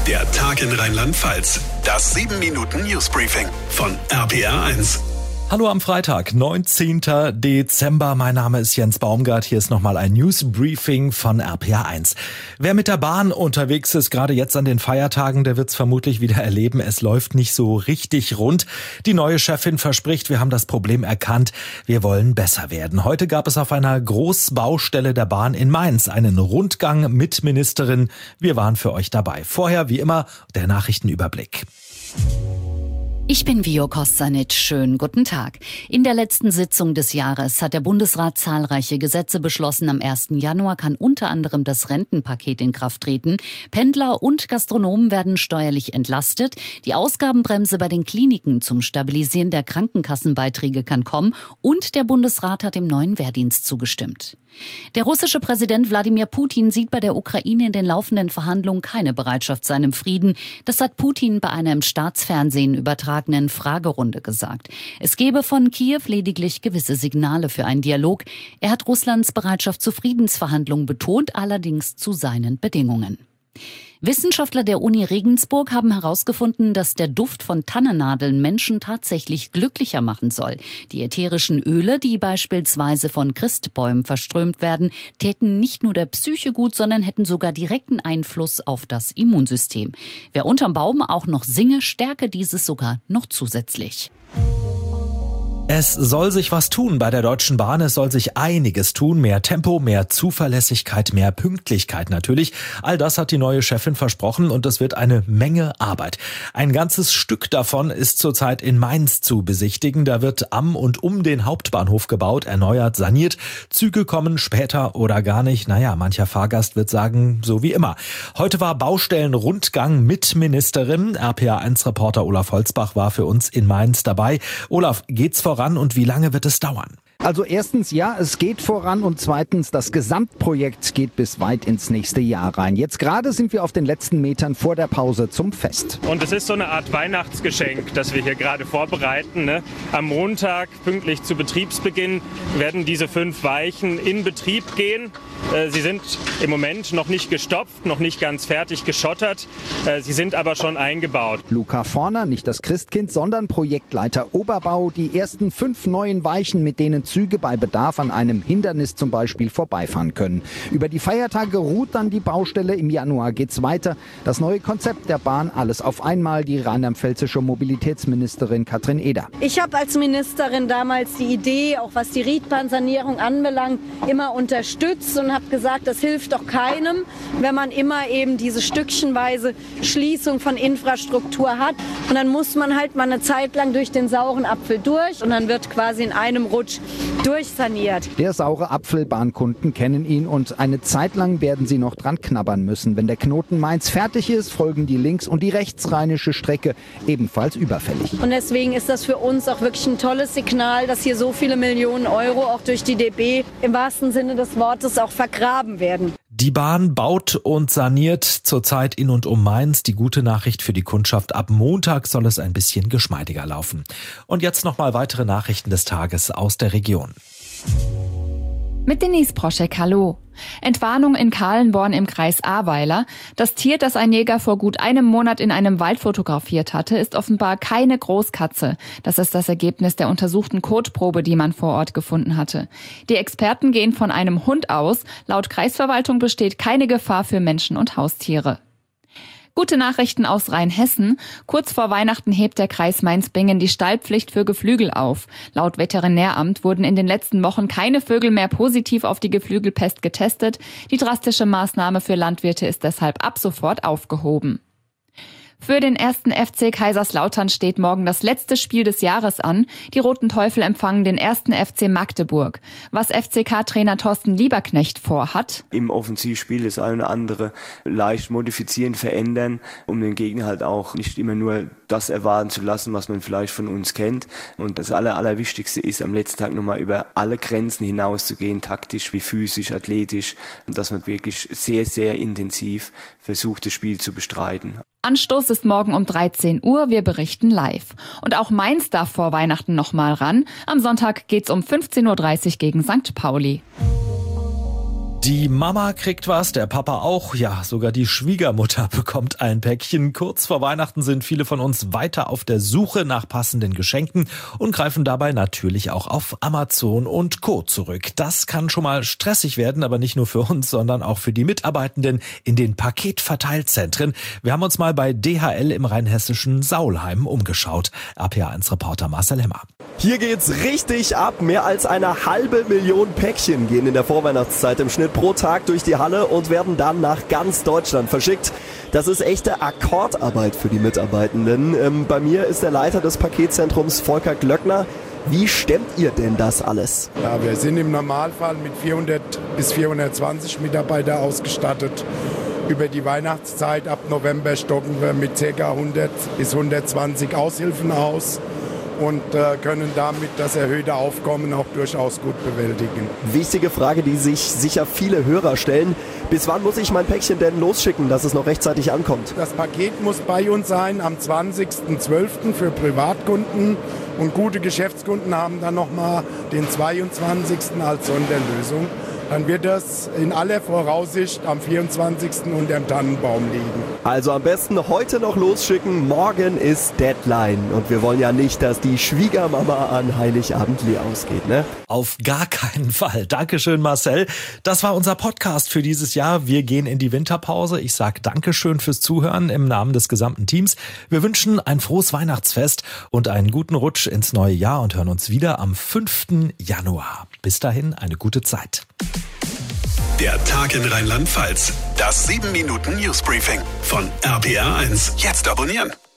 Der Tag in Rheinland-Pfalz. Das 7-Minuten-Newsbriefing von RPR1. Hallo am Freitag, 19. Dezember. Mein Name ist Jens Baumgart. Hier ist nochmal ein Newsbriefing von RPR1. Wer mit der Bahn unterwegs ist, gerade jetzt an den Feiertagen, der wird es vermutlich wieder erleben. Es läuft nicht so richtig rund. Die neue Chefin verspricht, wir haben das Problem erkannt. Wir wollen besser werden. Heute gab es auf einer Großbaustelle der Bahn in Mainz einen Rundgang mit Ministerin. Wir waren für euch dabei. Vorher, wie immer, der Nachrichtenüberblick. Ich bin Vio Kostanic. Schönen guten Tag. In der letzten Sitzung des Jahres hat der Bundesrat zahlreiche Gesetze beschlossen. Am 1. Januar kann unter anderem das Rentenpaket in Kraft treten. Pendler und Gastronomen werden steuerlich entlastet. Die Ausgabenbremse bei den Kliniken zum Stabilisieren der Krankenkassenbeiträge kann kommen. Und der Bundesrat hat dem neuen Wehrdienst zugestimmt. Der russische Präsident Wladimir Putin sieht bei der Ukraine in den laufenden Verhandlungen keine Bereitschaft zu einem Frieden. Das hat Putin bei einer im Staatsfernsehen übertragenen Fragerunde gesagt. Es gebe von Kiew lediglich gewisse Signale für einen Dialog. Er hat Russlands Bereitschaft zu Friedensverhandlungen betont, allerdings zu seinen Bedingungen. Wissenschaftler der Uni Regensburg haben herausgefunden, dass der Duft von Tannennadeln Menschen tatsächlich glücklicher machen soll. Die ätherischen Öle, die beispielsweise von Christbäumen verströmt werden, täten nicht nur der Psyche gut, sondern hätten sogar direkten Einfluss auf das Immunsystem. Wer unterm Baum auch noch singe, stärke dieses sogar noch zusätzlich. Es soll sich was tun bei der Deutschen Bahn. Es soll sich einiges tun. Mehr Tempo, mehr Zuverlässigkeit, mehr Pünktlichkeit natürlich. All das hat die neue Chefin versprochen und es wird eine Menge Arbeit. Ein ganzes Stück davon ist zurzeit in Mainz zu besichtigen. Da wird am und um den Hauptbahnhof gebaut, erneuert, saniert. Züge kommen später oder gar nicht. Naja, mancher Fahrgast wird sagen, so wie immer. Heute war Baustellenrundgang mit Ministerin. RPR1-Reporter Olaf Holzbach war für uns in Mainz dabei. Olaf, geht's voran und wie lange wird es dauern? Also erstens, ja, es geht voran und zweitens, das Gesamtprojekt geht bis weit ins nächste Jahr rein. Jetzt gerade sind wir auf den letzten Metern vor der Pause zum Fest. Und es ist so eine Art Weihnachtsgeschenk, das wir hier gerade vorbereiten. Ne? Am Montag, pünktlich zu Betriebsbeginn, werden diese 5 Weichen in Betrieb gehen. Sie sind im Moment noch nicht gestopft, noch nicht ganz fertig geschottert. Sie sind aber schon eingebaut. Luca Forner, nicht das Christkind, sondern Projektleiter Oberbau. Die ersten 5 neuen Weichen, mit denen Züge bei Bedarf an einem Hindernis zum Beispiel vorbeifahren können. Über die Feiertage ruht dann die Baustelle. Im Januar geht's weiter. Das neue Konzept der Bahn, alles auf einmal, die rheinland-pfälzische Mobilitätsministerin Katrin Eder. Ich habe als Ministerin damals die Idee, auch was die Riedbahnsanierung anbelangt, immer unterstützt und habe gesagt, das hilft doch keinem, wenn man immer eben diese stückchenweise Schließung von Infrastruktur hat. Und dann muss man halt mal eine Zeit lang durch den sauren Apfel durch und dann wird quasi in einem Rutsch durchsaniert. Der saure Apfel, Bahnkunden kennen ihn und eine Zeit lang werden sie noch dran knabbern müssen. Wenn der Knoten Mainz fertig ist, folgen die links- und die rechtsrheinische Strecke ebenfalls überfällig. Und deswegen ist das für uns auch wirklich ein tolles Signal, dass hier so viele Millionen Euro auch durch die DB im wahrsten Sinne des Wortes auch vergraben werden. Die Bahn baut und saniert zurzeit in und um Mainz. Die gute Nachricht für die Kundschaft: ab Montag soll es ein bisschen geschmeidiger laufen. Und jetzt nochmal weitere Nachrichten des Tages aus der Region. Mit Denise Proschek, hallo. Entwarnung in Kahlenborn im Kreis Ahrweiler. Das Tier, das ein Jäger vor gut einem Monat in einem Wald fotografiert hatte, ist offenbar keine Großkatze. Das ist das Ergebnis der untersuchten Kotprobe, die man vor Ort gefunden hatte. Die Experten gehen von einem Hund aus. Laut Kreisverwaltung besteht keine Gefahr für Menschen und Haustiere. Gute Nachrichten aus Rheinhessen. Kurz vor Weihnachten hebt der Kreis Mainz-Bingen die Stallpflicht für Geflügel auf. Laut Veterinäramt wurden in den letzten Wochen keine Vögel mehr positiv auf die Geflügelpest getestet. Die drastische Maßnahme für Landwirte ist deshalb ab sofort aufgehoben. Für den 1. FC Kaiserslautern steht morgen das letzte Spiel des Jahres an. Die Roten Teufel empfangen den 1. FC Magdeburg. Was FCK-Trainer Thorsten Lieberknecht vorhat: im Offensivspiel das eine oder andere leicht modifizieren, verändern, um den Gegner halt auch nicht immer nur das erwarten zu lassen, was man vielleicht von uns kennt. Und das Allerwichtigste ist, am letzten Tag nochmal über alle Grenzen hinaus zu gehen, taktisch wie physisch, athletisch, und dass man wirklich sehr, sehr intensiv versucht, das Spiel zu bestreiten. Anstoß ist morgen um 13 Uhr. Wir berichten live. Und auch Mainz darf vor Weihnachten nochmal ran. Am Sonntag geht's um 15.30 Uhr gegen St. Pauli. Die Mama kriegt was, der Papa auch, ja, sogar die Schwiegermutter bekommt ein Päckchen. Kurz vor Weihnachten sind viele von uns weiter auf der Suche nach passenden Geschenken und greifen dabei natürlich auch auf Amazon und Co. zurück. Das kann schon mal stressig werden, aber nicht nur für uns, sondern auch für die Mitarbeitenden in den Paketverteilzentren. Wir haben uns mal bei DHL im rheinhessischen Saulheim umgeschaut. RPA1-Reporter Marcel Hemmer. Hier geht's richtig ab. Mehr als 500.000 Päckchen gehen in der Vorweihnachtszeit im Schnitt pro Tag durch die Halle und werden dann nach ganz Deutschland verschickt. Das ist echte Akkordarbeit für die Mitarbeitenden. Bei mir ist der Leiter des Paketzentrums Volker Glöckner. Wie stemmt ihr denn das alles? Ja, wir sind im Normalfall mit 400 bis 420 Mitarbeiter ausgestattet. Über die Weihnachtszeit ab November stocken wir mit ca. 100 bis 120 Aushilfen aus und können damit das erhöhte Aufkommen auch durchaus gut bewältigen. Wichtige Frage, die sich sicher viele Hörer stellen. Bis wann muss ich mein Päckchen denn losschicken, dass es noch rechtzeitig ankommt? Das Paket muss bei uns sein am 20.12. für Privatkunden und gute Geschäftskunden haben dann nochmal den 22. als Sonderlösung. Dann wird das in aller Voraussicht am 24. unter dem Tannenbaum liegen. Also am besten heute noch losschicken, morgen ist Deadline. Und wir wollen ja nicht, dass die Schwiegermama an Heiligabend leer ausgeht, ne? Auf gar keinen Fall. Dankeschön, Marcel. Das war unser Podcast für dieses Jahr. Wir gehen in die Winterpause. Ich sage Dankeschön fürs Zuhören im Namen des gesamten Teams. Wir wünschen ein frohes Weihnachtsfest und einen guten Rutsch ins neue Jahr und hören uns wieder am 5. Januar. Bis dahin eine gute Zeit. Der Tag in Rheinland-Pfalz. Das 7-Minuten-Newsbriefing von RPA1. Jetzt abonnieren.